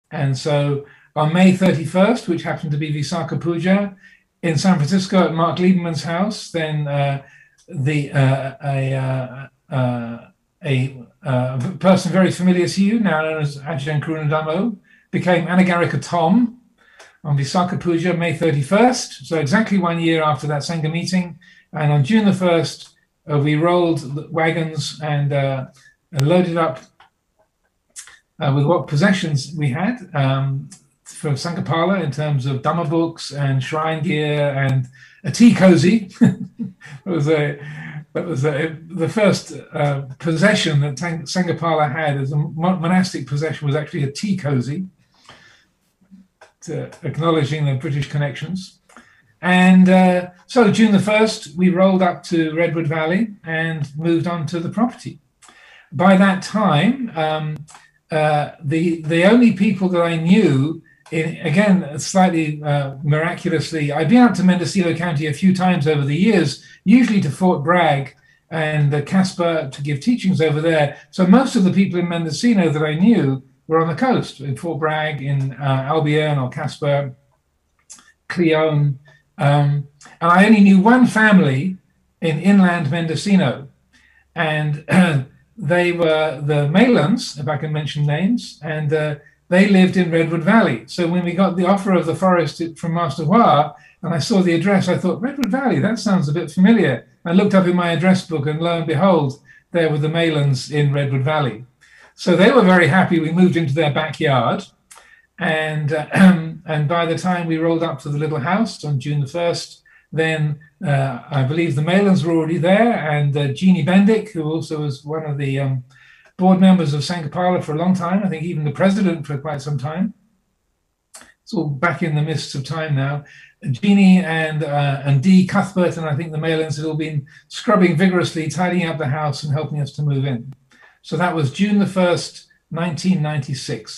And so on May 31st, which happened to be Visakha Puja, in San Francisco at Mark Lieberman's house, then the a person very familiar to you, now known as Ajahn Kurunadamo, became Anagarika Tom on Visakha Puja, May 31st. So exactly 1 year after that Sangha meeting. And on June the 1st, we rolled wagons and loaded up with what possessions we had for Sangapala in terms of Dhamma books and shrine gear and a tea cozy. That was the first possession that Sangapala had as a monastic possession, was actually a tea cozy, acknowledging the British connections. And so June the 1st, we rolled up to Redwood Valley and moved on to the property. By that time, the only people that I knew, again, slightly miraculously, I'd been out to Mendocino County a few times over the years, usually to Fort Bragg and Casper to give teachings over there. So most of the people in Mendocino that I knew were on the coast, in Fort Bragg, in Albion or Casper, Cleone. And I only knew one family in inland Mendocino. And they were the Malans, if I can mention names, and they lived in Redwood Valley. So when we got the offer of the forest from Master Hua, and I saw the address, I thought, Redwood Valley, that sounds a bit familiar. I looked up in my address book, and lo and behold, there were the Malans in Redwood Valley. So they were very happy. We moved into their backyard. And by the time we rolled up to the little house on June the 1st, then I believe the Malans were already there, and Jeannie Bendick, who also was one of the board members of Sangapala for a long time, I think even the president for quite some time. It's all back in the mists of time now. Jeannie and Dee Cuthbert, and I think the Malans had all been scrubbing vigorously, tidying up the house and helping us to move in. So that was June the 1st, 1996.